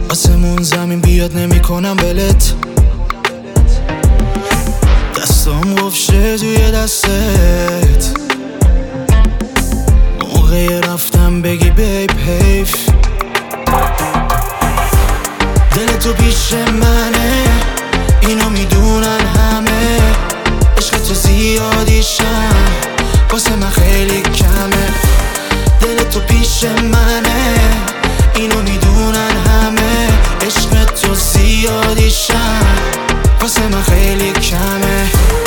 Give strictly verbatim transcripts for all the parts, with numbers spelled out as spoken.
آسمون زمین بیاد نمی کنم ولت، دستام گفشه توی دستت، موقع رفتم بگی بیب حیف، دل تو پیش منه اینو میدونن همه، عشق تو زیادیشم واسه من خیلی کمه، دل تو پیش منه اینو میدونن همه، عشق تو زیادیشم واسه من خیلی کمه.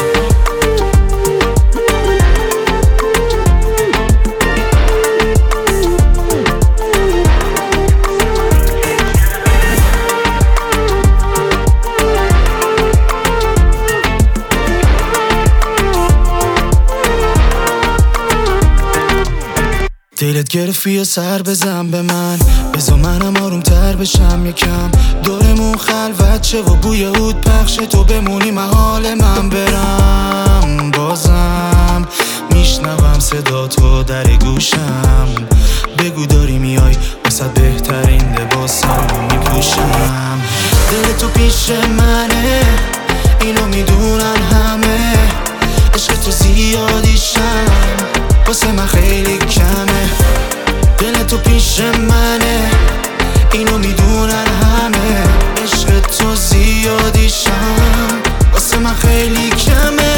دلت گرفت یه سر بزن به من، بذار منم آروم تر بشم یکم، دورمون خلوت شه و بوی عود پخشه، تو بمونی محال من برم، بازم میشنوم صدا تو در گوشم، بگو داری میای واسه بهترین لباسم میپوشم، دل تو پیش منه اینو میدونن همه، عشق تو زیادیشم واسه من خیلی کمه، دل تو پیش منه اینو میدونن همه، عشق تو زیادیشم واسه من خیلی کمه.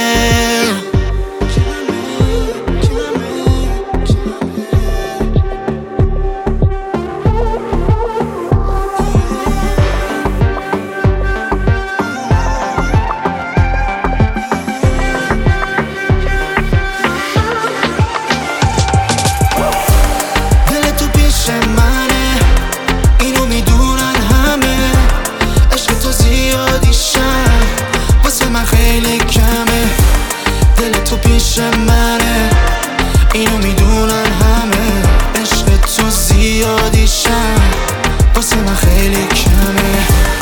پیش منه اینو میدونن همه، عشق تو زیادیشم واسه من خیلی کمه.